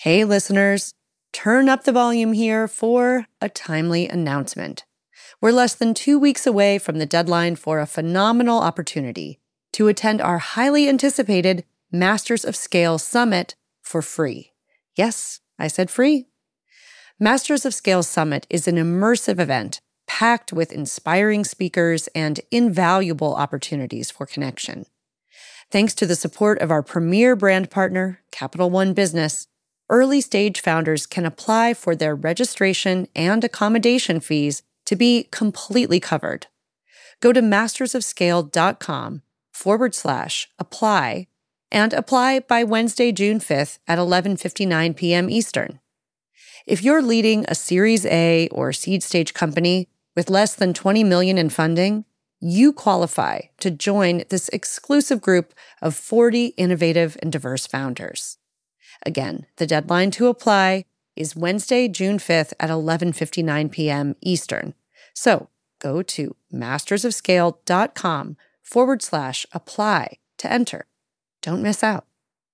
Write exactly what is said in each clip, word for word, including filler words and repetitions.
Hey listeners, turn up the volume here for a timely announcement. We're less than two weeks away from the deadline for a phenomenal opportunity to attend our highly anticipated Masters of Scale Summit for free. Yes, I said free. Masters of Scale Summit is an immersive event packed with inspiring speakers and invaluable opportunities for connection. Thanks to the support of our premier brand partner, Capital One Business, early-stage founders can apply for their registration and accommodation fees to be completely covered. Go to mastersofscale.com forward slash apply and apply by Wednesday, June fifth at eleven fifty-nine p.m. Eastern. If you're leading a Series A or seed stage company with less than twenty million dollars in funding, you qualify to join this exclusive group of forty innovative and diverse founders. Again, the deadline to apply is Wednesday, June fifth at eleven fifty-nine p.m. Eastern. So go to mastersofscale.com forward slash apply to enter. Don't miss out.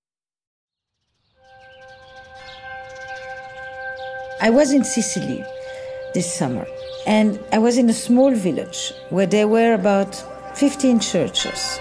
I was in Sicily this summer, and I was in a small village where there were about fifteen churches.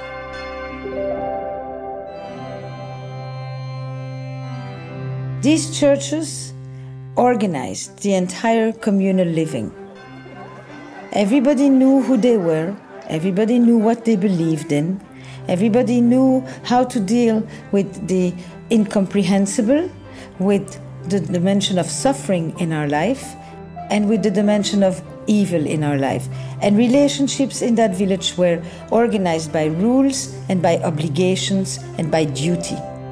These churches organized the entire communal living. Everybody knew who they were, everybody knew what they believed in, everybody knew how to deal with the incomprehensible, with the dimension of suffering in our life, and with the dimension of evil in our life. And relationships in that village were organized by rules and by obligations and by duty.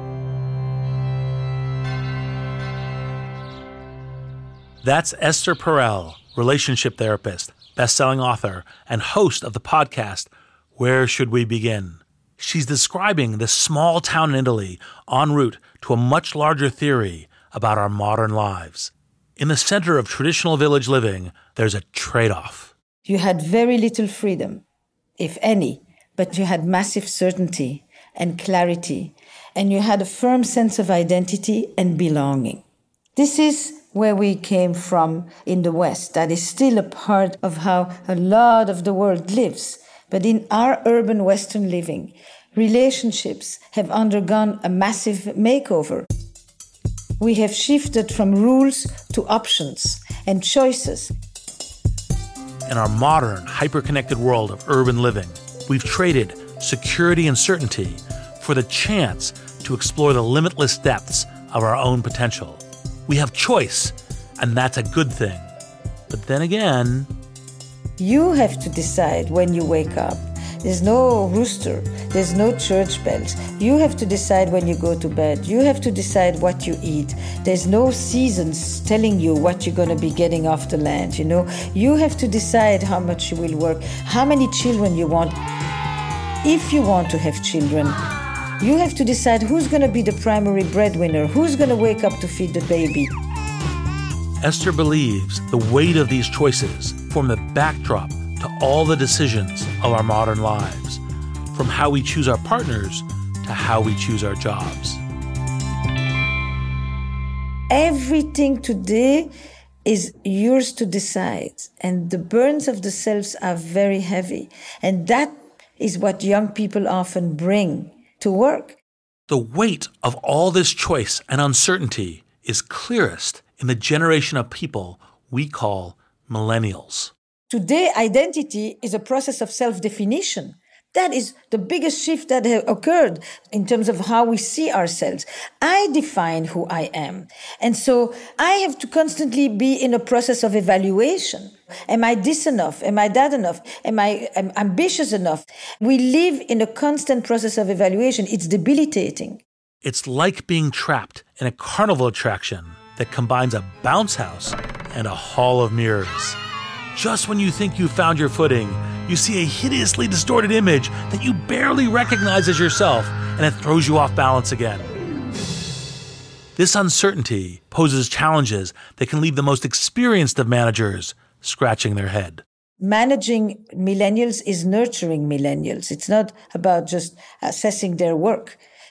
That's Esther Perel, relationship therapist, best-selling author, and host of the podcast, Where Should We Begin? She's describing this small town in Italy en route to a much larger theory about our modern lives. In the center of traditional village living, there's a trade-off. You had very little freedom, if any, but you had massive certainty and clarity, and you had a firm sense of identity and belonging. This is where we came from in the West. That is still a part of how a lot of the world lives. But in our urban Western living, relationships have undergone a massive makeover. We have shifted from rules to options and choices. In our modern, hyper-connected world of urban living, we've traded security and certainty for the chance to explore the limitless depths of our own potential. We have choice, and that's a good thing. But then again, you have to decide when you wake up. There's no rooster. There's no church bells. You have to decide when you go to bed. You have to decide what you eat. There's no seasons telling you what you're going to be getting off the land, you know. You have to decide how much you will work, how many children you want. If you want to have children, you have to decide who's going to be the primary breadwinner, who's going to wake up to feed the baby. Esther believes the weight of these choices form the backdrop to all the decisions of our modern lives, from how we choose our partners to how we choose our jobs. Everything today is yours to decide, and the burdens of the selves are very heavy. And that is what young people often bring to work. The weight of all this choice and uncertainty is clearest in the generation of people we call millennials. Today, identity is a process of self-definition. That is the biggest shift that has occurred in terms of how we see ourselves. I define who I am. And so I have to constantly be in a process of evaluation. Am I this enough? Am I that enough? Am I am ambitious enough? We live in a constant process of evaluation. It's debilitating. It's like being trapped in a carnival attraction that combines a bounce house and a hall of mirrors. Just when you think you've found your footing, you see a hideously distorted image that you barely recognize as yourself, and it throws you off balance again. This uncertainty poses challenges that can leave the most experienced of managers scratching their head. Managing millennials is nurturing millennials. It's not about just assessing their work.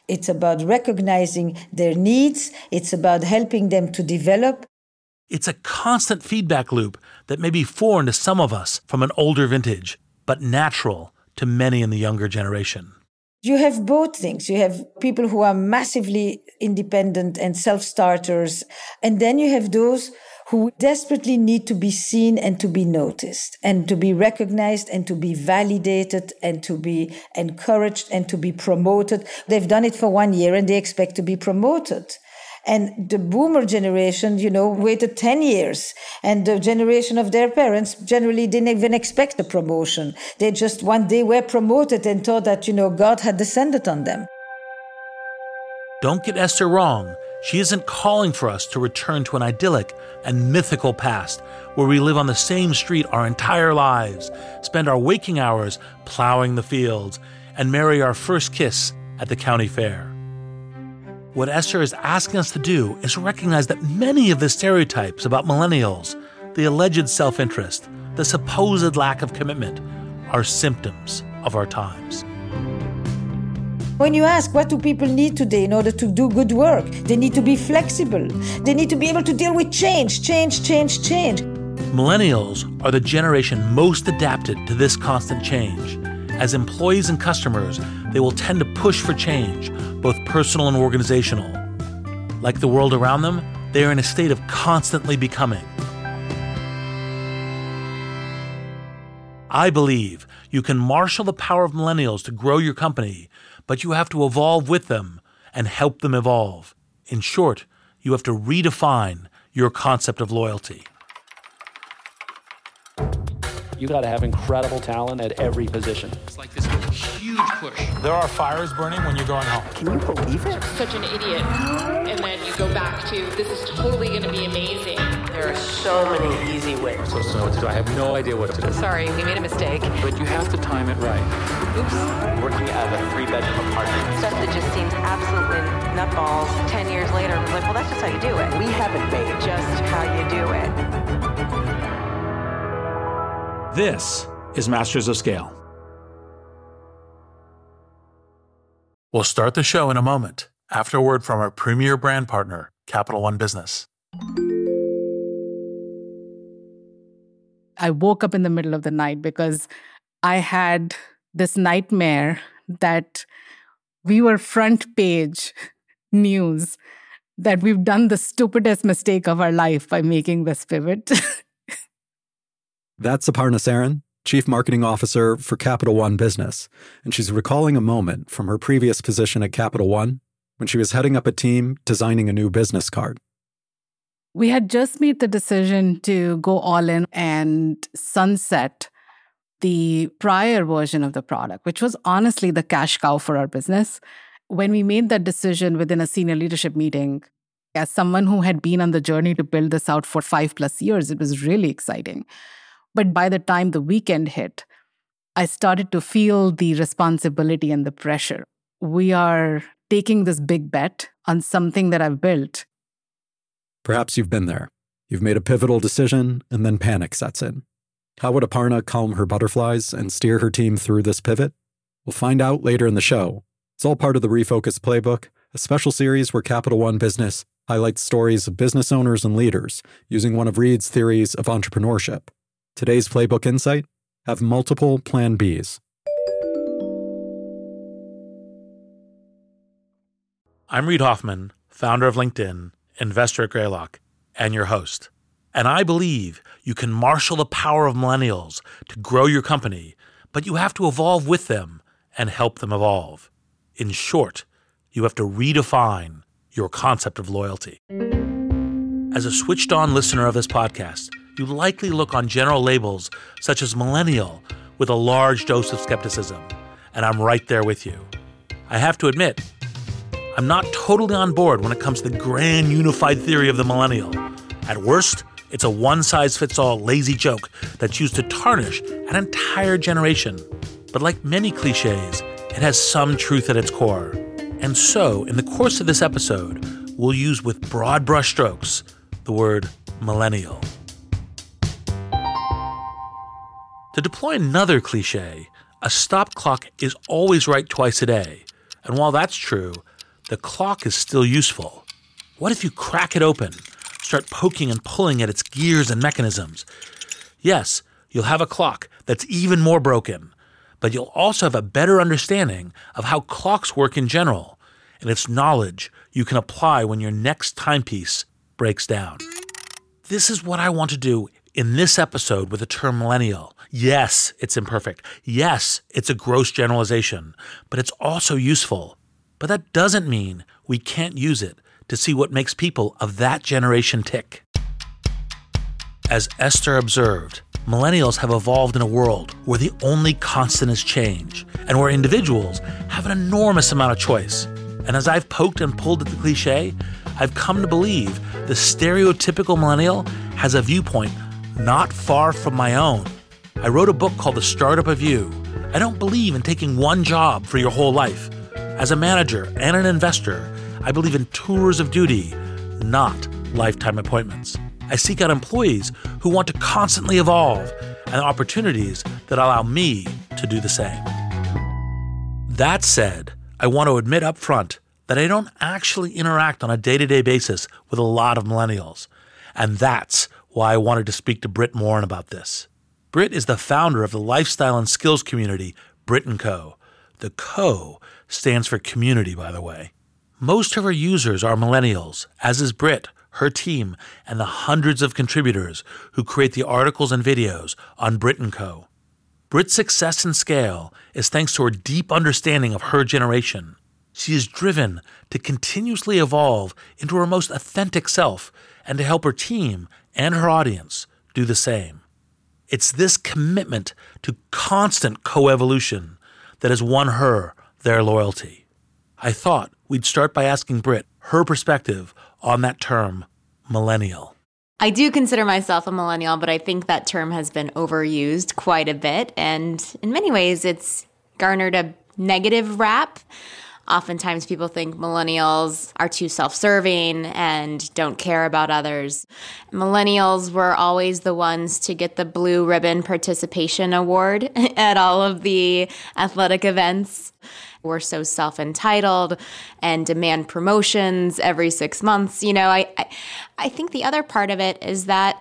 It's about recognizing their needs. It's about helping them to develop. It's a constant feedback loop that may be foreign to some of us from an older vintage, but natural to many in the younger generation. You have both things. You have people who are massively independent and self-starters, and then you have those who desperately need to be seen and to be noticed and to be recognized and to be validated and to be encouraged and to be promoted. They've done it for one year and they expect to be promoted. And the boomer generation, you know, waited ten years. And the generation of their parents generally didn't even expect a promotion. They just one day were promoted and thought that, you know, God had descended on them. Don't get Esther wrong. She isn't calling for us to return to an idyllic and mythical past where we live on the same street our entire lives, spend our waking hours plowing the fields, and marry our first kiss at the county fair. What Esther is asking us to do is recognize that many of the stereotypes about millennials, the alleged self-interest, the supposed lack of commitment, are symptoms of our times. When you ask what do people need today in order to do good work, they need to be flexible. They need to be able to deal with change, change, change, change. Millennials are the generation most adapted to this constant change. As employees and customers, they will tend to push for change, both personal and organizational. Like the world around them, they are in a state of constantly becoming. I believe you can marshal the power of millennials to grow your company, but you have to evolve with them and help them evolve. In short, you have to redefine your concept of loyalty. You got to have incredible talent at every position. It's like this huge push. There are fires burning when you're going home. Can you believe it? Such an idiot. And then you go back to, this is totally going to be amazing. There are so many easy wins. So, so what to do? I have no idea what to do. Sorry, we made a mistake. But you have to time it right. Oops. Working out of a three-bedroom apartment. Stuff that just seems absolutely nutballs. Ten years later, I was like, well, that's just how you do it. We haven't made Just how you do it. This is Masters of Scale. We'll start the show in a moment after a word from our premier brand partner, Capital One Business. I woke up in the middle of the night because I had this nightmare that we were front page news, that we've done the stupidest mistake of our life by making this pivot. That's Aparna Saran, Chief Marketing Officer for Capital One Business, and she's recalling a moment from her previous position at Capital One when she was heading up a team designing a new business card. We had just made the decision to go all in and sunset the prior version of the product, which was honestly the cash cow for our business. When we made that decision within a senior leadership meeting, as someone who had been on the journey to build this out for five plus years, it was really exciting. But by the time the weekend hit, I started to feel the responsibility and the pressure. We are taking this big bet on something that I've built. Perhaps you've been there. You've made a pivotal decision, and then panic sets in. How would Aparna calm her butterflies and steer her team through this pivot? We'll find out later in the show. It's all part of the Refocus Playbook, a special series where Capital One Business highlights stories of business owners and leaders using one of Reid's theories of entrepreneurship. Today's Playbook Insight: have multiple Plan Bs. I'm Reid Hoffman, founder of LinkedIn, investor at Greylock, and your host. And I believe you can marshal the power of millennials to grow your company, but you have to evolve with them and help them evolve. In short, you have to redefine your concept of loyalty. As a switched-on listener of this podcast, you likely look on general labels such as millennial with a large dose of skepticism, and I'm right there with you. I have to admit, I'm not totally on board when it comes to the grand unified theory of the millennial. At worst, it's a one-size-fits-all lazy joke that's used to tarnish an entire generation. But like many cliches, it has some truth at its core. And so, in the course of this episode, we'll use with broad brushstrokes the word millennial. To deploy another cliche, a stop clock is always right twice a day. And while that's true, the clock is still useful. What if you crack it open, start poking and pulling at its gears and mechanisms? Yes, you'll have a clock that's even more broken, but you'll also have a better understanding of how clocks work in general, and it's knowledge you can apply when your next timepiece breaks down. This is what I want to do in this episode with the term millennial. Yes, it's imperfect. Yes, it's a gross generalization, but it's also useful. But that doesn't mean we can't use it to see what makes people of that generation tick. As Esther observed, millennials have evolved in a world where the only constant is change, and where individuals have an enormous amount of choice. And as I've poked and pulled at the cliche, I've come to believe the stereotypical millennial has a viewpoint not far from my own. I wrote a book called The Startup of You. I don't believe in taking one job for your whole life. As a manager and an investor, I believe in tours of duty, not lifetime appointments. I seek out employees who want to constantly evolve and opportunities that allow me to do the same. That said, I want to admit up front that I don't actually interact on a day-to-day basis with a lot of millennials. And that's why I wanted to speak to Britt Morin about this. Britt is the founder of the lifestyle and skills community, Brit and Co. The Co stands for community, by the way. Most of her users are millennials, as is Britt, her team, and the hundreds of contributors who create the articles and videos on Brit and Co. Britt's success and scale is thanks to her deep understanding of her generation. She is driven to continuously evolve into her most authentic self and to help her team and her audience do the same. It's this commitment to constant co-evolution that has won her their loyalty. I thought we'd start by asking Britt her perspective on that term, millennial. I do consider myself a millennial, but I think that term has been overused quite a bit. And in many ways, it's garnered a negative rap. Oftentimes people think millennials are too self-serving and don't care about others. Millennials were always the ones to get the Blue Ribbon Participation Award at all of the athletic events. We're so self-entitled and demand promotions every six months. You know, I, I, I think the other part of it is that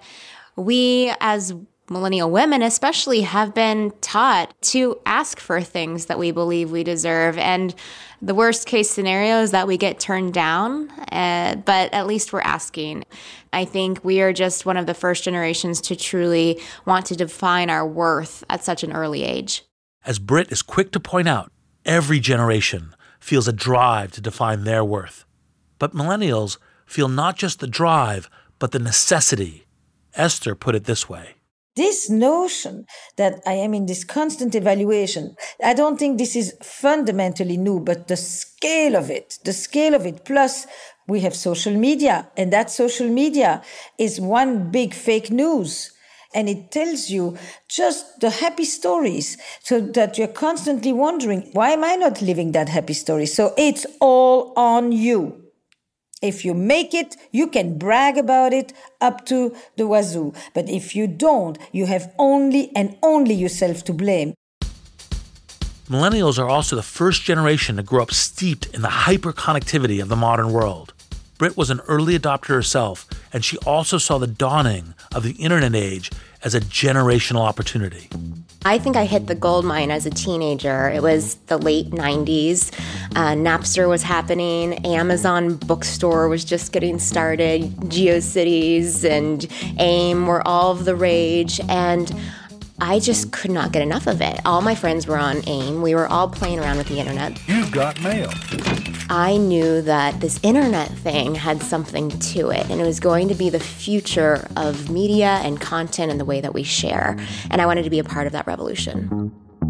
we as millennial women especially have been taught to ask for things that we believe we deserve. And the worst case scenario is that we get turned down, uh, but at least we're asking. I think we are just one of the first generations to truly want to define our worth at such an early age. As Britt is quick to point out, every generation feels a drive to define their worth. But millennials feel not just the drive, but the necessity. Esther put it this way. This notion that I am in this constant evaluation, I don't think this is fundamentally new, but the scale of it, the scale of it, plus we have social media, and that social media is one big fake news. And it tells you just the happy stories, so that you're constantly wondering, why am I not living that happy story? So it's all on you. If you make it, you can brag about it up to the wazoo. But if you don't, you have only and only yourself to blame. Millennials are also the first generation to grow up steeped in the hyper-connectivity of the modern world. Britt was an early adopter herself, and she also saw the dawning of the internet age as a generational opportunity. I think I hit the gold mine as a teenager. It was the late nineties. Uh, Napster was happening. Amazon bookstore was just getting started. GeoCities and AIM were all of the rage. And I just could not get enough of it. All my friends were on AIM. We were all playing around with the internet. You've got mail. I knew that this internet thing had something to it, and it was going to be the future of media and content and the way that we share. And I wanted to be a part of that revolution.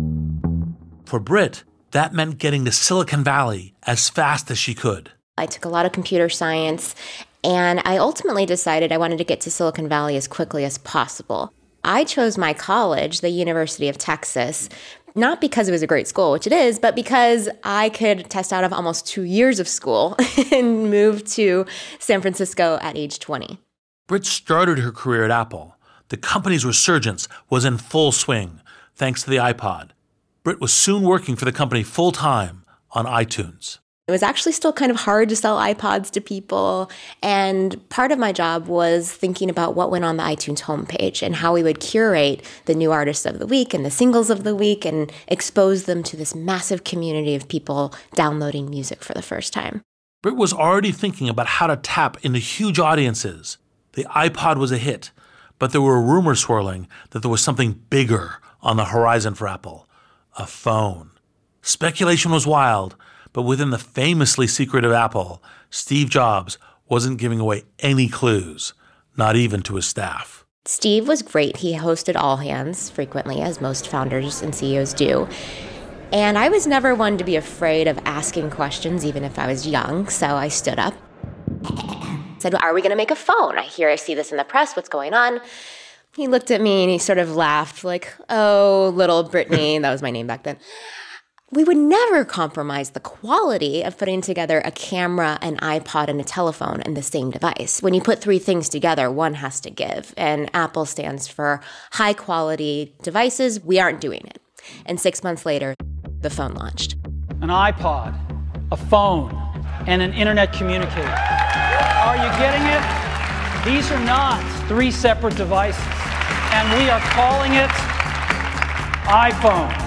For Britt, that meant getting to Silicon Valley as fast as she could. I took a lot of computer science, and I ultimately decided I wanted to get to Silicon Valley as quickly as possible. I chose my college, the University of Texas, not because it was a great school, which it is, but because I could test out of almost two years of school and move to San Francisco at age twenty. Britt started her career at Apple. The company's resurgence was in full swing, thanks to the iPod. Britt was soon working for the company full-time on iTunes. It was actually still kind of hard to sell iPods to people. And part of my job was thinking about what went on the iTunes homepage and how we would curate the new artists of the week and the singles of the week and expose them to this massive community of people downloading music for the first time. Brit was already thinking about how to tap into huge audiences. The iPod was a hit, but there were rumors swirling that there was something bigger on the horizon for Apple, a phone. Speculation was wild, but within the famously secretive Apple, Steve Jobs wasn't giving away any clues, not even to his staff. Steve was great. He hosted all hands frequently, as most founders and C E Os do. And I was never one to be afraid of asking questions, even if I was young, so I stood up. Said, are we going to make a phone? I hear, I see this in the press. What's going on? He looked at me and he sort of laughed like, oh, little Brittany. That was my name back then. We would never compromise the quality of putting together a camera, an iPod, and a telephone in the same device. When you put three things together, one has to give. And Apple stands for high-quality devices. We aren't doing it. And six months later, the phone launched. An iPod, a phone, and an internet communicator. Are you getting it? These are not three separate devices. And we are calling it iPhone.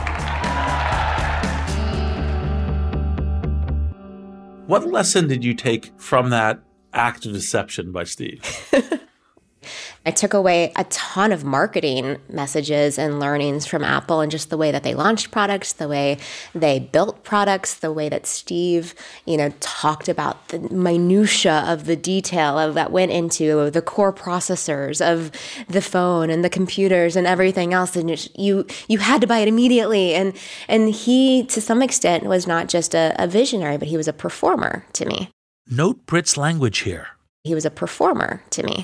What lesson did you take from that act of deception by Steve? I took away a ton of marketing messages and learnings from Apple and just the way that they launched products, the way they built products, the way that Steve, you know, talked about the minutia of the detail of that went into the core processors of the phone and the computers and everything else. And you you had to buy it immediately. And and he, to some extent, was not just a, a visionary, but he was a performer to me. Note Brit's language here. He was a performer to me.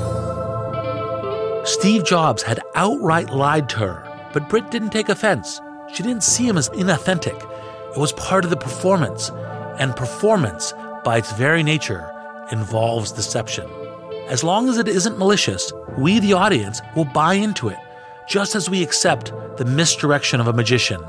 Steve Jobs had outright lied to her, but Brit didn't take offense. She didn't see him as inauthentic. It was part of the performance, and performance, by its very nature, involves deception. As long as it isn't malicious, we, the audience, will buy into it, just as we accept the misdirection of a magician.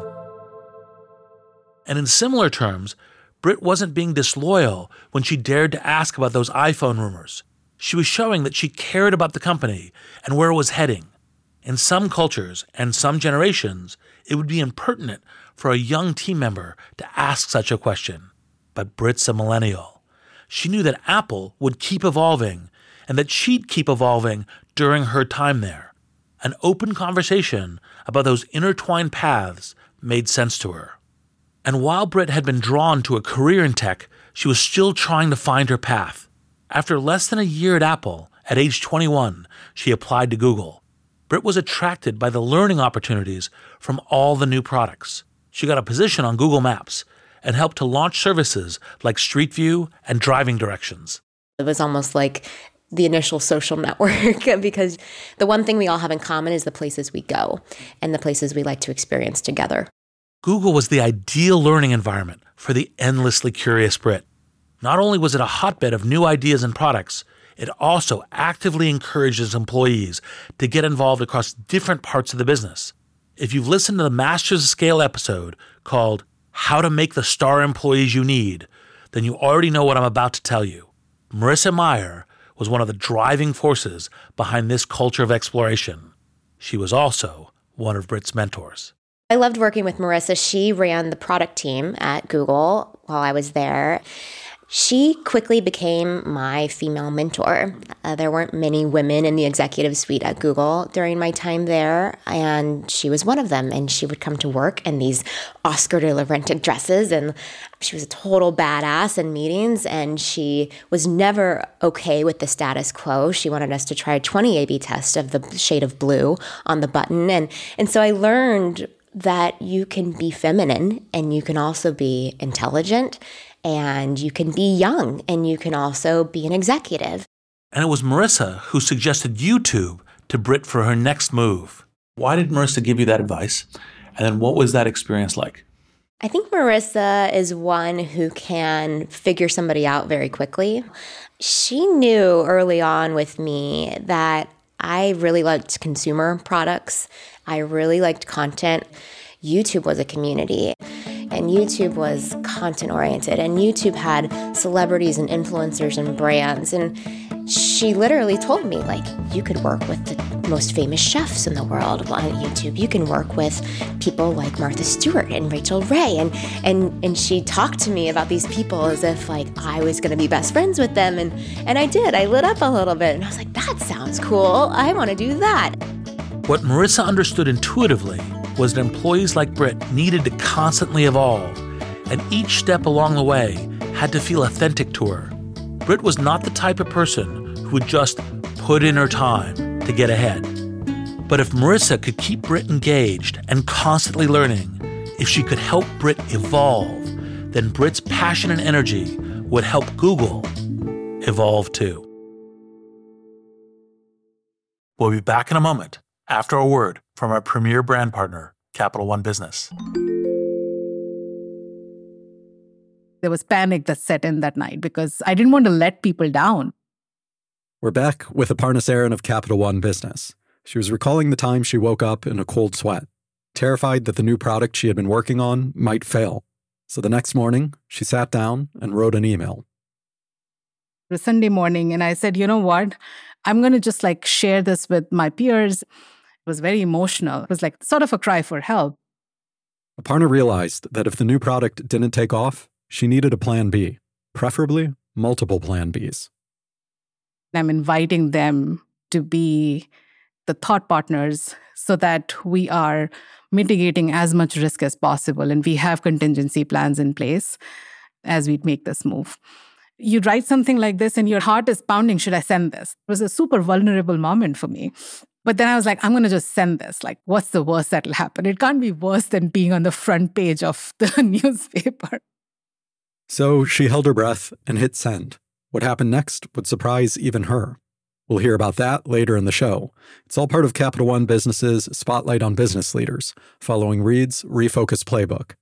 And in similar terms, Brit wasn't being disloyal when she dared to ask about those iPhone rumors. She was showing that she cared about the company and where it was heading. In some cultures and some generations, it would be impertinent for a young team member to ask such a question. But Brit's a millennial. She knew that Apple would keep evolving and that she'd keep evolving during her time there. An open conversation about those intertwined paths made sense to her. And while Brit had been drawn to a career in tech, she was still trying to find her path. After less than a year at Apple, at age twenty-one, she applied to Google. Brit was attracted by the learning opportunities from all the new products. She got a position on Google Maps and helped to launch services like Street View and driving directions. It was almost like the initial social network because the one thing we all have in common is the places we go and the places we like to experience together. Google was the ideal learning environment for the endlessly curious Brit. Not only was it a hotbed of new ideas and products, it also actively encourages employees to get involved across different parts of the business. If you've listened to the Masters of Scale episode called How to Make the Star Employees You Need, then you already know what I'm about to tell you. Marissa Mayer was one of the driving forces behind this culture of exploration. She was also one of Brit's mentors. I loved working with Marissa. She ran the product team at Google while I was there. She quickly became my female mentor. Uh, there weren't many women in the executive suite at Google during my time there, and she was one of them. And she would come to work in these Oscar de la Renta dresses, and she was a total badass in meetings, and she was never okay with the status quo. She wanted us to try a twenty A B test of the shade of blue on the button. And, and so I learned that you can be feminine, and you can also be intelligent, and you can be young, and you can also be an executive. And it was Marissa who suggested YouTube to Brit for her next move. Why did Marissa give you that advice? And then what was that experience like? I think Marissa is one who can figure somebody out very quickly. She knew early on with me that I really liked consumer products. I really liked content. YouTube was a community. And YouTube was content-oriented, and YouTube had celebrities and influencers and brands. And she literally told me, like, you could work with the most famous chefs in the world on YouTube. You can work with people like Martha Stewart and Rachel Ray. And and and she talked to me about these people as if, like, I was going to be best friends with them. And, and I did. I lit up a little bit. And I was like, that sounds cool. I want to do that. What Marissa understood intuitively was that employees like Britt needed to constantly evolve, and each step along the way had to feel authentic to her. Britt was not the type of person who would just put in her time to get ahead. But if Marissa could keep Britt engaged and constantly learning, if she could help Britt evolve, then Britt's passion and energy would help Google evolve too. We'll be back in a moment after a word from our premier brand partner, Capital One Business. There was panic that set in that night because I didn't want to let people down. We're back with Aparna Saran of Capital One Business. She was recalling the time she woke up in a cold sweat, terrified that the new product she had been working on might fail. So the next morning, she sat down and wrote an email. It was Sunday morning, and I said, you know what? I'm going to just like share this with my peers. It was very emotional. It was like sort of a cry for help. Aparna realized that if the new product didn't take off, she needed a plan B, preferably multiple plan Bs. I'm inviting them to be the thought partners so that we are mitigating as much risk as possible and we have contingency plans in place as we make this move. You write something like this and your heart is pounding, should I send this? It was a super vulnerable moment for me. But then I was like, I'm going to just send this. Like, what's the worst that'll happen? It can't be worse than being on the front page of the newspaper. So she held her breath and hit send. What happened next would surprise even her. We'll hear about that later in the show. It's all part of Capital One Business's Spotlight on Business Leaders, following Reed's Refocus Playbook.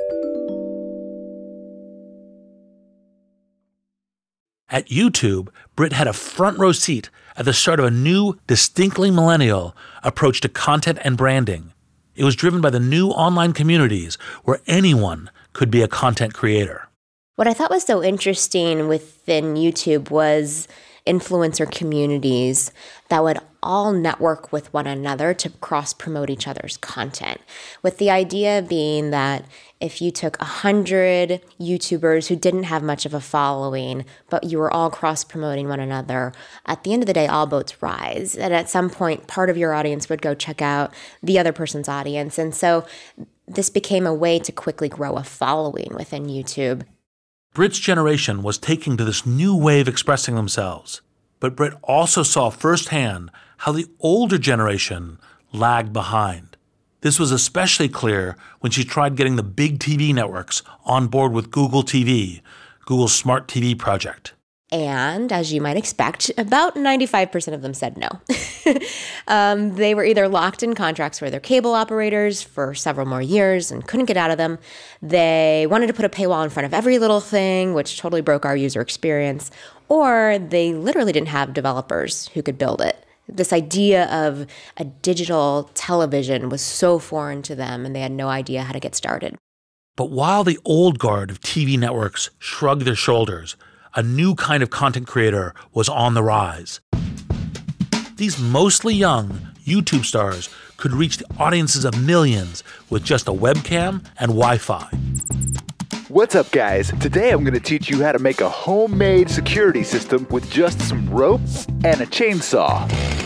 At YouTube, Britt had a front row seat at the start of a new, distinctly millennial approach to content and branding. It was driven by the new online communities where anyone could be a content creator. What I thought was so interesting within YouTube was influencer communities that would all network with one another to cross-promote each other's content, with the idea being that if you took one hundred YouTubers who didn't have much of a following, but you were all cross-promoting one another, at the end of the day, all boats rise. And at some point, part of your audience would go check out the other person's audience. And so this became a way to quickly grow a following within YouTube. Britt's generation was taking to this new way of expressing themselves, but Britt also saw firsthand how the older generation lagged behind. This was especially clear when she tried getting the big T V networks on board with Google T V, Google's smart T V project. And as you might expect, about ninety-five percent of them said no. um, they were either locked in contracts with their cable operators for several more years and couldn't get out of them. They wanted to put a paywall in front of every little thing, which totally broke our user experience. Or they literally didn't have developers who could build it. This idea of a digital television was so foreign to them, and they had no idea how to get started. But while the old guard of T V networks shrugged their shoulders, a new kind of content creator was on the rise. These mostly young YouTube stars could reach the audiences of millions with just a webcam and Wi-Fi. What's up, guys? Today I'm going to teach you how to make a homemade security system with just some rope and a chainsaw.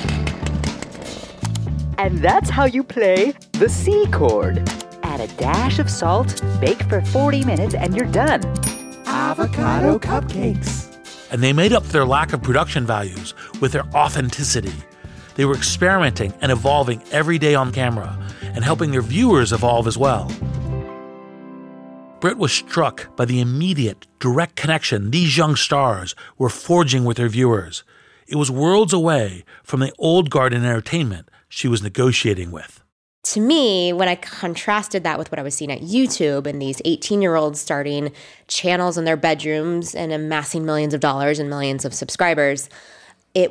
And that's how you play the C chord. Add a dash of salt, bake for forty minutes, and you're done. Avocado cupcakes. And they made up for their lack of production values with their authenticity. They were experimenting and evolving every day on camera and helping their viewers evolve as well. Britt was struck by the immediate, direct connection these young stars were forging with their viewers. It was worlds away from the old guard in entertainment she was negotiating with. To me, when I contrasted that with what I was seeing at YouTube and these eighteen-year-olds starting channels in their bedrooms and amassing millions of dollars and millions of subscribers, it was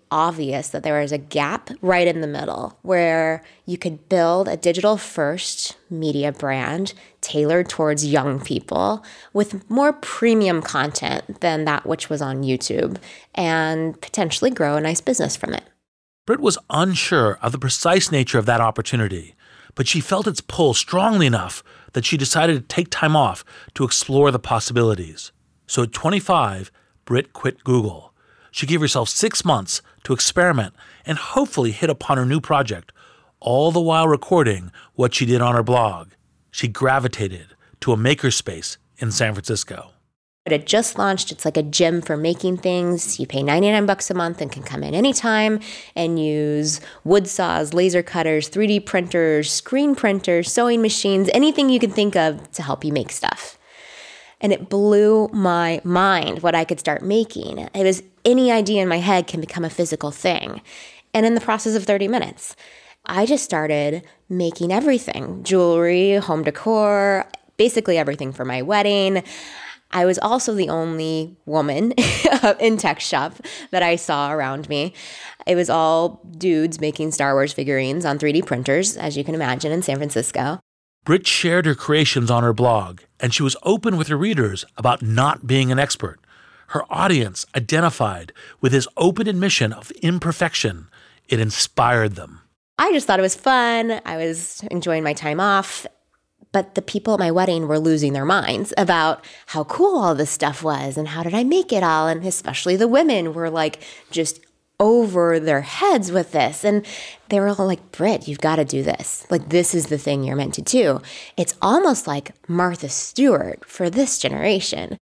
obvious that there was a gap right in the middle where you could build a digital-first media brand tailored towards young people with more premium content than that which was on YouTube and potentially grow a nice business from it. Britt was unsure of the precise nature of that opportunity, but she felt its pull strongly enough that she decided to take time off to explore the possibilities. So at twenty-five, Britt quit Google. She gave herself six months to experiment and hopefully hit upon her new project, all the while recording what she did on her blog. She gravitated to a makerspace in San Francisco. It had just launched. It's like a gym for making things. You pay ninety-nine bucks a month and can come in anytime and use wood saws, laser cutters, three D printers, screen printers, sewing machines, anything you can think of to help you make stuff. And it blew my mind what I could start making. It was any idea in my head can become a physical thing. And in the process of thirty minutes, I just started making everything. Jewelry, home decor, basically everything for my wedding. I was also the only woman in tech shop that I saw around me. It was all dudes making Star Wars figurines on three D printers, as you can imagine, in San Francisco. Britt shared her creations on her blog, and she was open with her readers about not being an expert. Her audience identified with this open admission of imperfection. It inspired them. I just thought it was fun. I was enjoying my time off. But the people at my wedding were losing their minds about how cool all this stuff was and how did I make it all. And especially the women were like just over their heads with this. And they were all like, Britt, you've got to do this. Like, this is the thing you're meant to do. It's almost like Martha Stewart for this generation.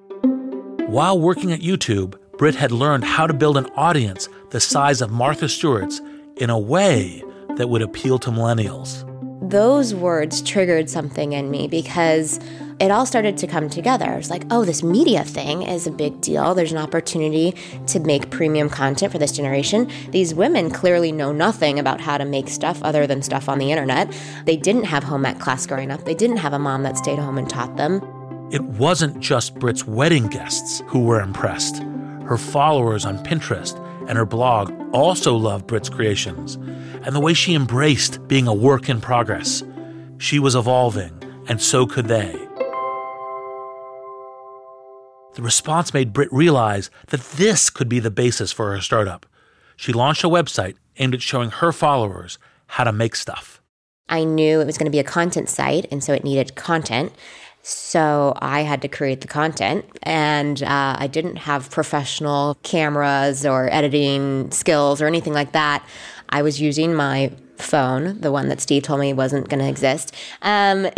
While working at YouTube, Britt had learned how to build an audience the size of Martha Stewart's in a way that would appeal to millennials. Those words triggered something in me because it all started to come together. It's like, oh, this media thing is a big deal. There's an opportunity to make premium content for this generation. These women clearly know nothing about how to make stuff other than stuff on the internet. They didn't have home ec class growing up. They didn't have a mom that stayed home and taught them. It wasn't just Britt's wedding guests who were impressed. Her followers on Pinterest and her blog also loved Britt's creations and the way she embraced being a work in progress. She was evolving, and so could they. The response made Britt realize that this could be the basis for her startup. She launched a website aimed at showing her followers how to make stuff. I knew it was going to be a content site, and so it needed content. So I had to create the content, and uh, I didn't have professional cameras or editing skills or anything like that. I was using my phone, the one that Steve told me wasn't going to exist, um,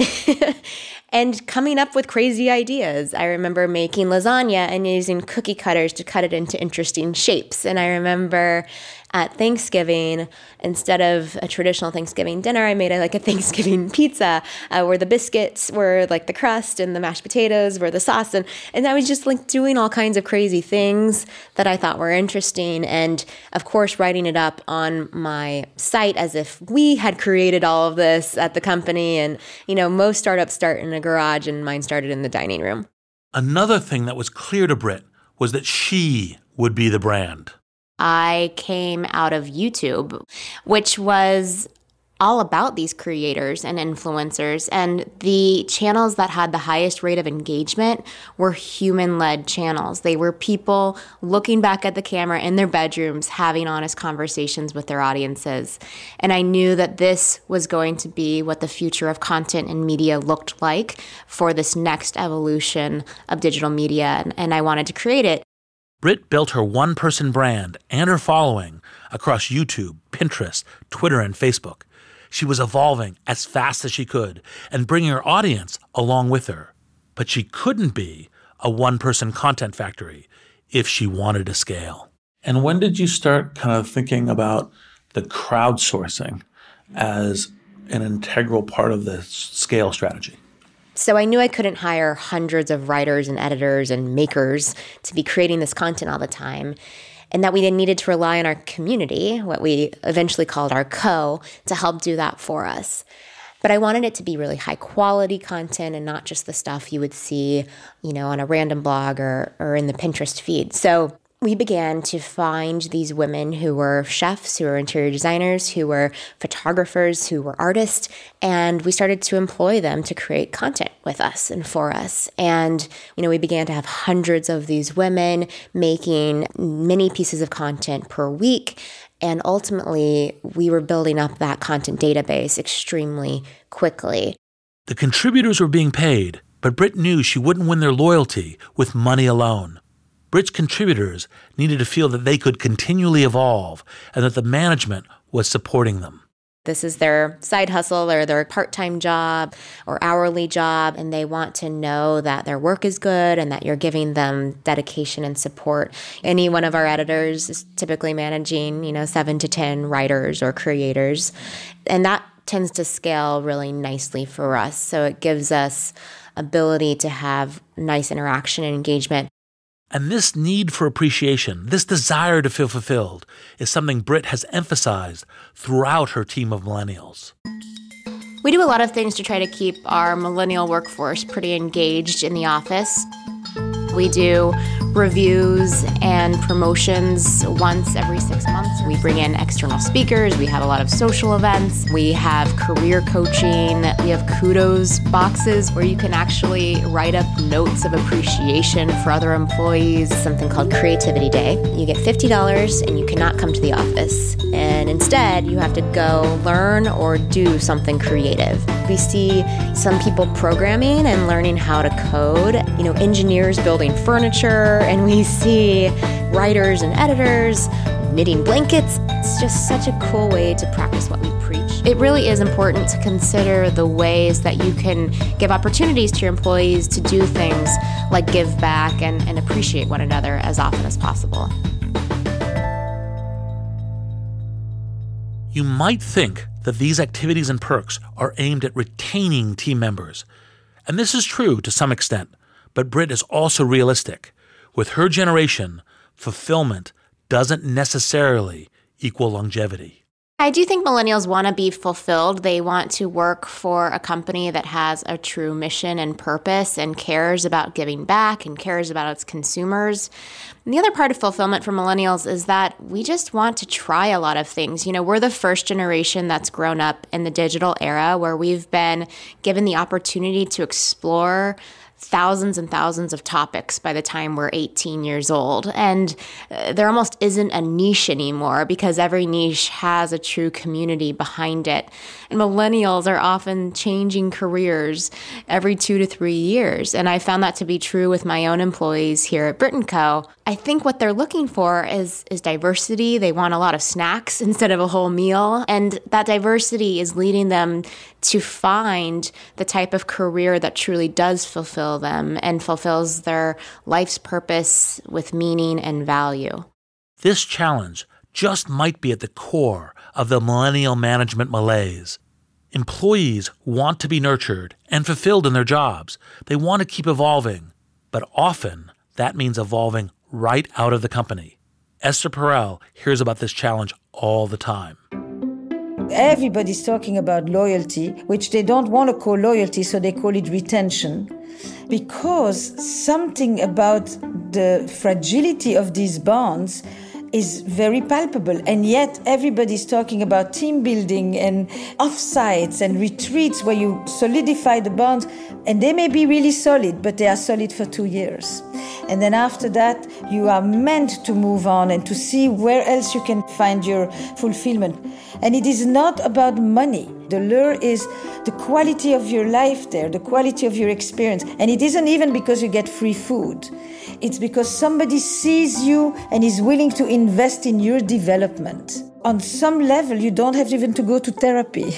and coming up with crazy ideas. I remember making lasagna and using cookie cutters to cut it into interesting shapes. And I remember at Thanksgiving, instead of a traditional Thanksgiving dinner, I made a, like a Thanksgiving pizza uh, where the biscuits were like the crust and the mashed potatoes were the sauce. And, and I was just like doing all kinds of crazy things that I thought were interesting. And of course, writing it up on my site as if we had created all of this at the company. And, you know, most startups start in a garage and mine started in the dining room. Another thing that was clear to Britt was that she would be the brand. I came out of YouTube, which was all about these creators and influencers. And the channels that had the highest rate of engagement were human-led channels. They were people looking back at the camera in their bedrooms, having honest conversations with their audiences. And I knew that this was going to be what the future of content and media looked like for this next evolution of digital media. And, and I wanted to create it. Britt built her one-person brand and her following across YouTube, Pinterest, Twitter, and Facebook. She was evolving as fast as she could and bringing her audience along with her. But she couldn't be a one-person content factory if she wanted to scale. And when did you start kind of thinking about the crowdsourcing as an integral part of the scale strategy? So I knew I couldn't hire hundreds of writers and editors and makers to be creating this content all the time, and that we then needed to rely on our community, what we eventually called our co, to help do that for us. But I wanted it to be really high quality content and not just the stuff you would see, you know, on a random blog or, or in the Pinterest feed. So we began to find these women who were chefs, who were interior designers, who were photographers, who were artists, and we started to employ them to create content with us and for us. And, you know, we began to have hundreds of these women making many pieces of content per week. And ultimately, we were building up that content database extremely quickly. The contributors were being paid, but Brit knew she wouldn't win their loyalty with money alone. Brit's contributors needed to feel that they could continually evolve and that the management was supporting them. This is their side hustle or their part-time job or hourly job, and they want to know that their work is good and that you're giving them dedication and support. Any one of our editors is typically managing, you know, seven to ten writers or creators, and that tends to scale really nicely for us. So it gives us ability to have nice interaction and engagement. And this need for appreciation, this desire to feel fulfilled, is something Brit has emphasized throughout her team of millennials. We do a lot of things to try to keep our millennial workforce pretty engaged in the office. We do reviews and promotions once every six months. We bring in external speakers. We have a lot of social events. We have career coaching. We have kudos boxes where you can actually write up notes of appreciation for other employees, something called Creativity Day. You get fifty dollars and you cannot come to the office. And instead, you have to go learn or do something creative. We see some people programming and learning how to code, you know, engineers building furniture, and we see writers and editors knitting blankets. It's just such a cool way to practice what we preach. It really is important to consider the ways that you can give opportunities to your employees to do things like give back and, and appreciate one another as often as possible. You might think that these activities and perks are aimed at retaining team members. And this is true to some extent, but Brit is also realistic. With her generation, fulfillment doesn't necessarily equal longevity. I do think millennials want to be fulfilled. They want to work for a company that has a true mission and purpose and cares about giving back and cares about its consumers. And the other part of fulfillment for millennials is that we just want to try a lot of things. You know, we're the first generation that's grown up in the digital era where we've been given the opportunity to explore thousands and thousands of topics by the time we're eighteen years old. And uh, there almost isn't a niche anymore because every niche has a true community behind it. And millennials are often changing careers every two to three years. And I found that to be true with my own employees here at Brit and Co. I think what they're looking for is, is diversity. They want a lot of snacks instead of a whole meal. And that diversity is leading them to find the type of career that truly does fulfill them and fulfills their life's purpose with meaning and value. This challenge just might be at the core of the millennial management malaise. Employees want to be nurtured and fulfilled in their jobs. They want to keep evolving, but often that means evolving right out of the company. Esther Perel hears about this challenge all the time. Everybody's talking about loyalty, which they don't want to call loyalty, so they call it retention. Because something about the fragility of these bonds is very palpable. And yet everybody's talking about team building and offsites and retreats where you solidify the bonds. And they may be really solid, but they are solid for two years. And then after that, you are meant to move on and to see where else you can find your fulfillment. And it is not about money. The lure is the quality of your life there, the quality of your experience. And it isn't even because you get free food. It's because somebody sees you and is willing to invest in your development. On some level, you don't have even to go to therapy.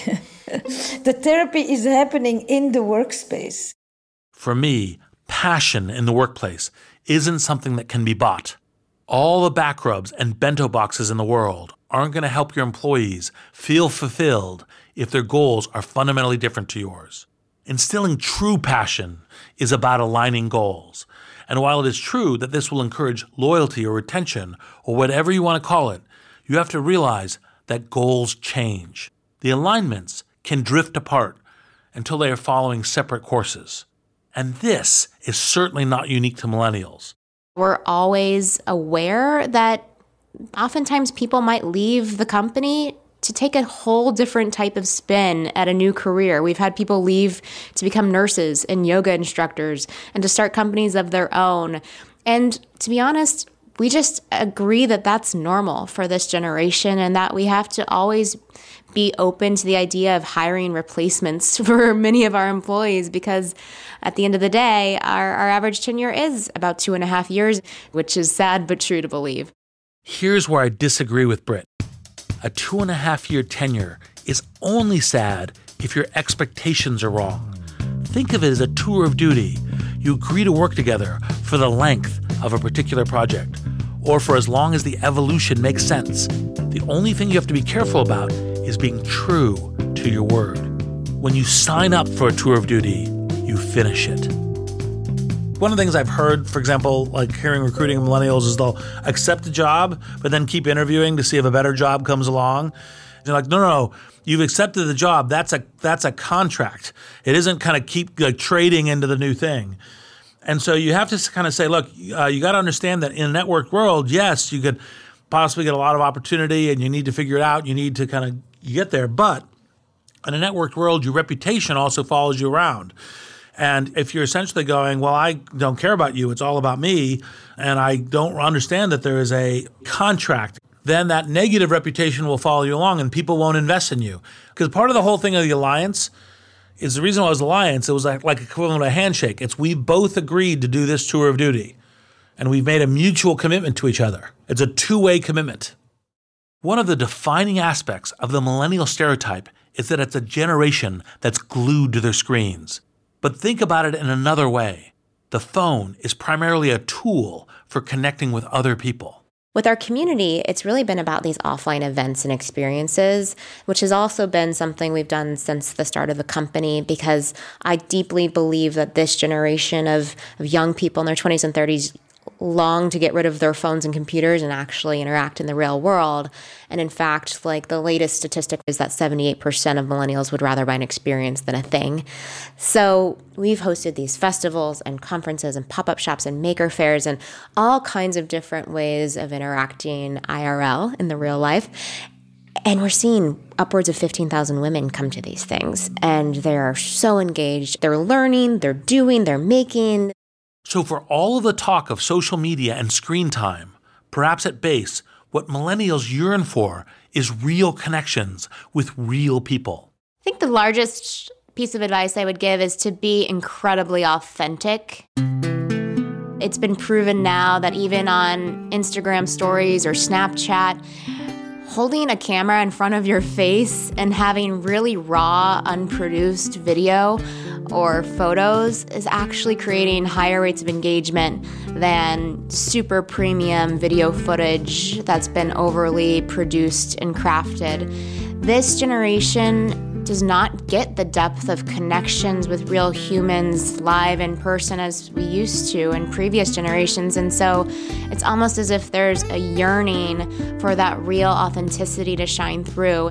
The therapy is happening in the workspace. For me, passion in the workplace isn't something that can be bought. All the back rubs and bento boxes in the world aren't going to help your employees feel fulfilled if their goals are fundamentally different to yours. Instilling true passion is about aligning goals. And while it is true that this will encourage loyalty or retention or whatever you want to call it, you have to realize that goals change. The alignments can drift apart until they are following separate courses. And this is certainly not unique to millennials. We're always aware that oftentimes people might leave the company to take a whole different type of spin at a new career. We've had people leave to become nurses and yoga instructors and to start companies of their own. And to be honest, we just agree that that's normal for this generation and that we have to always be open to the idea of hiring replacements for many of our employees, because at the end of the day, our, our average tenure is about two and a half years, which is sad but true to believe. Here's where I disagree with Britt. A two and a half year tenure is only sad if your expectations are wrong. Think of it as a tour of duty. You agree to work together for the length of a particular project, or for as long as the evolution makes sense. The only thing you have to be careful about is being true to your word. When you sign up for a tour of duty, you finish it. One of the things I've heard, for example, like hearing recruiting millennials, is they'll accept a job, but then keep interviewing to see if a better job comes along. They're like, no, no, no, you've accepted the job. That's a that's a contract. It isn't kind of keep like, trading into the new thing. And so you have to kind of say, look, uh, you got to understand that in a network world, yes, you could possibly get a lot of opportunity and you need to figure it out. You need to kind of get there. But in a networked world, your reputation also follows you around. And if you're essentially going, well, I don't care about you, it's all about me, and I don't understand that there is a contract, then that negative reputation will follow you along and people won't invest in you. Because part of the whole thing of the alliance is the reason why it was alliance, it was like, like equivalent of a handshake. It's we both agreed to do this tour of duty, and we've made a mutual commitment to each other. It's a two-way commitment. One of the defining aspects of the millennial stereotype is that it's a generation that's glued to their screens. But think about it in another way. The phone is primarily a tool for connecting with other people. With our community, it's really been about these offline events and experiences, which has also been something we've done since the start of the company, because I deeply believe that this generation of, of young people in their twenties and thirties long to get rid of their phones and computers and actually interact in the real world. And in fact, like the latest statistic is that seventy-eight percent of millennials would rather buy an experience than a thing. So we've hosted these festivals and conferences and pop-up shops and maker fairs and all kinds of different ways of interacting I R L in the real life. And we're seeing upwards of fifteen thousand women come to these things. And they're so engaged. They're learning, they're doing, they're making. So for all of the talk of social media and screen time, perhaps at base, what millennials yearn for is real connections with real people. I think the largest piece of advice I would give is to be incredibly authentic. It's been proven now that even on Instagram stories or Snapchat, holding a camera in front of your face and having really raw, unproduced video or photos is actually creating higher rates of engagement than super premium video footage that's been overly produced and crafted. This generation does not get the depth of connections with real humans live in person as we used to in previous generations. And so it's almost as if there's a yearning for that real authenticity to shine through.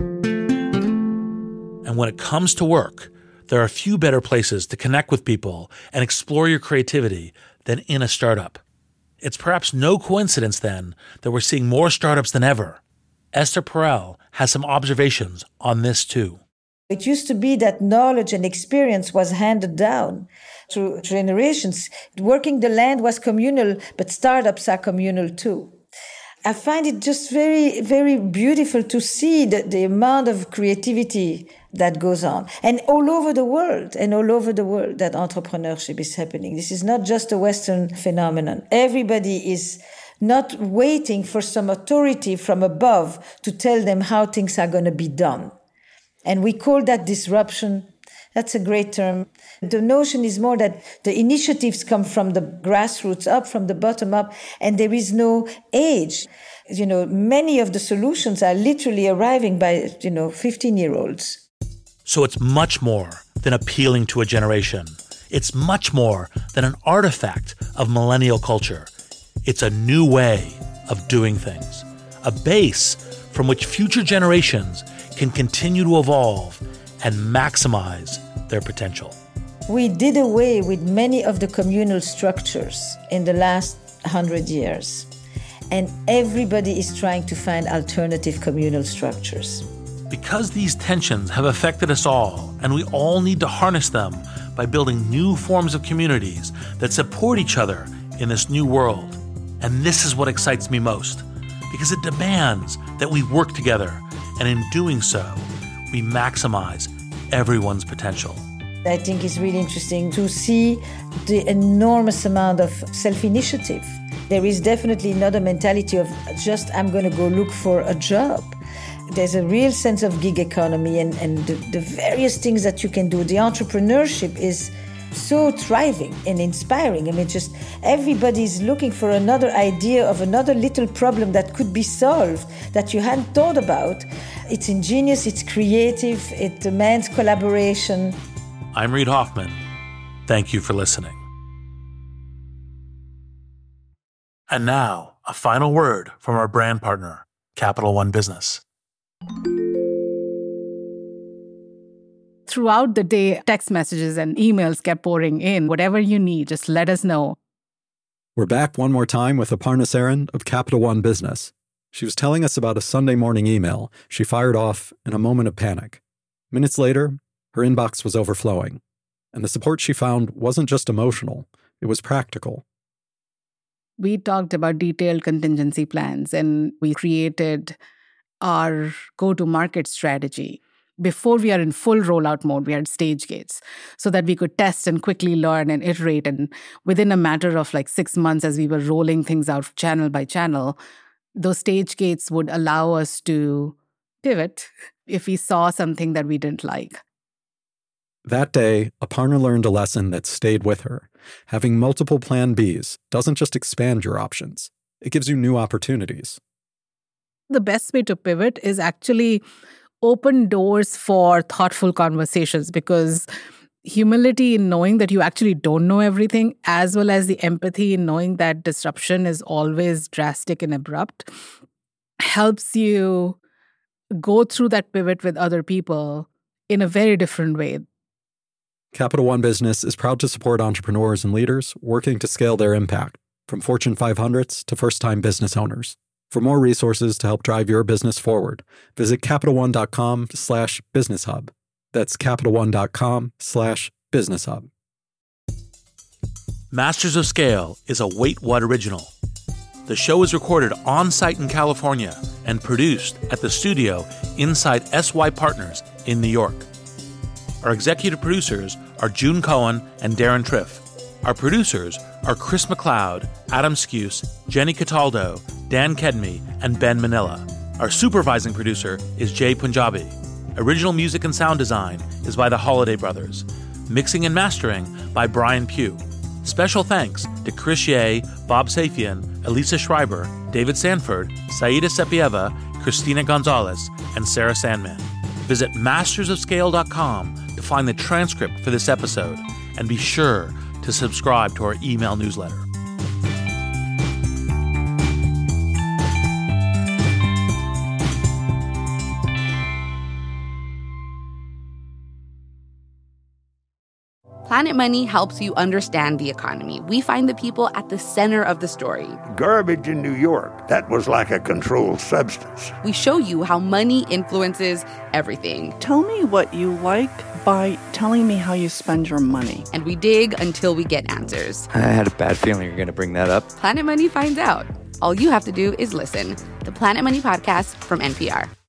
And when it comes to work, there are few better places to connect with people and explore your creativity than in a startup. It's perhaps no coincidence then that we're seeing more startups than ever. Esther Perel has some observations on this too. It used to be that knowledge and experience was handed down through generations. Working the land was communal, but startups are communal too. I find it just very, very beautiful to see the, the amount of creativity that goes on. And all over the world, and all over the world, that entrepreneurship is happening. This is not just a Western phenomenon. Everybody is not waiting for some authority from above to tell them how things are going to be done. And we call that disruption. That's a great term. The notion is more that the initiatives come from the grassroots up, from the bottom up, and there is no age. You know, many of the solutions are literally arriving by, you know, fifteen-year-olds. So it's much more than appealing to a generation. It's much more than an artifact of millennial culture. It's a new way of doing things, a base from which future generations can continue to evolve and maximize their potential. We did away with many of the communal structures in the last, one hundred years. And everybody is trying to find alternative communal structures. Because these tensions have affected us all, and we all need to harness them by building new forms of communities that support each other in this new world. And this is what excites me most, because it demands that we work together, and in doing so, we maximize everyone's potential. I think it's really interesting to see the enormous amount of self-initiative. There is definitely not a mentality of just, I'm going to go look for a job. There's a real sense of gig economy and, and the, the various things that you can do. The entrepreneurship is so thriving and inspiring. I mean, just everybody's looking for another idea of another little problem that could be solved that you hadn't thought about. It's ingenious, it's creative, it demands collaboration. I'm Reid Hoffman. Thank you for listening. And now, a final word from our brand partner, Capital One Business. Throughout the day, text messages and emails kept pouring in. Whatever you need, just let us know. We're back one more time with Aparna Saran of Capital One Business. She was telling us about a Sunday morning email she fired off in a moment of panic. Minutes later, her inbox was overflowing. And the support she found wasn't just emotional, it was practical. We talked about detailed contingency plans, and we created our go-to-market strategy. Before we are in full rollout mode, we had stage gates so that we could test and quickly learn and iterate. And within a matter of like six months, as we were rolling things out channel by channel, those stage gates would allow us to pivot if we saw something that we didn't like. That day, Aparna learned a lesson that stayed with her. Having multiple plan Bs doesn't just expand your options. It gives you new opportunities. The best way to pivot is actually open doors for thoughtful conversations, because humility in knowing that you actually don't know everything, as well as the empathy in knowing that disruption is always drastic and abrupt, helps you go through that pivot with other people in a very different way. Capital One Business is proud to support entrepreneurs and leaders working to scale their impact, from Fortune five hundreds to first-time business owners. For more resources to help drive your business forward, visit CapitalOne.com slash Business Hub. That's CapitalOne.com slash Business Hub. Masters of Scale is a Wait What original. The show is recorded on-site in California and produced at the studio inside S Y Partners in New York. Our executive producers are June Cohen and Darren Triff. Our producers are Chris McLeod, Adam Skuse, Jenny Cataldo, Dan Kedmi, and Ben Manila. Our supervising producer is Jay Punjabi. Original music and sound design is by the Holiday Brothers. Mixing and mastering by Brian Pugh. Special thanks to Chris Ye, Bob Safian, Elisa Schreiber, David Sanford, Saida Sepieva, Christina Gonzalez, and Sarah Sandman. Visit masters of scale dot com to find the transcript for this episode, and be sure to subscribe to our email newsletter. Planet Money helps you understand the economy. We find the people at the center of the story. Garbage in New York, that was like a controlled substance. We show you how money influences everything. Tell me what you like by telling me how you spend your money. And we dig until we get answers. I had a bad feeling you were going to bring that up. Planet Money finds out. All you have to do is listen. The Planet Money Podcast from N P R.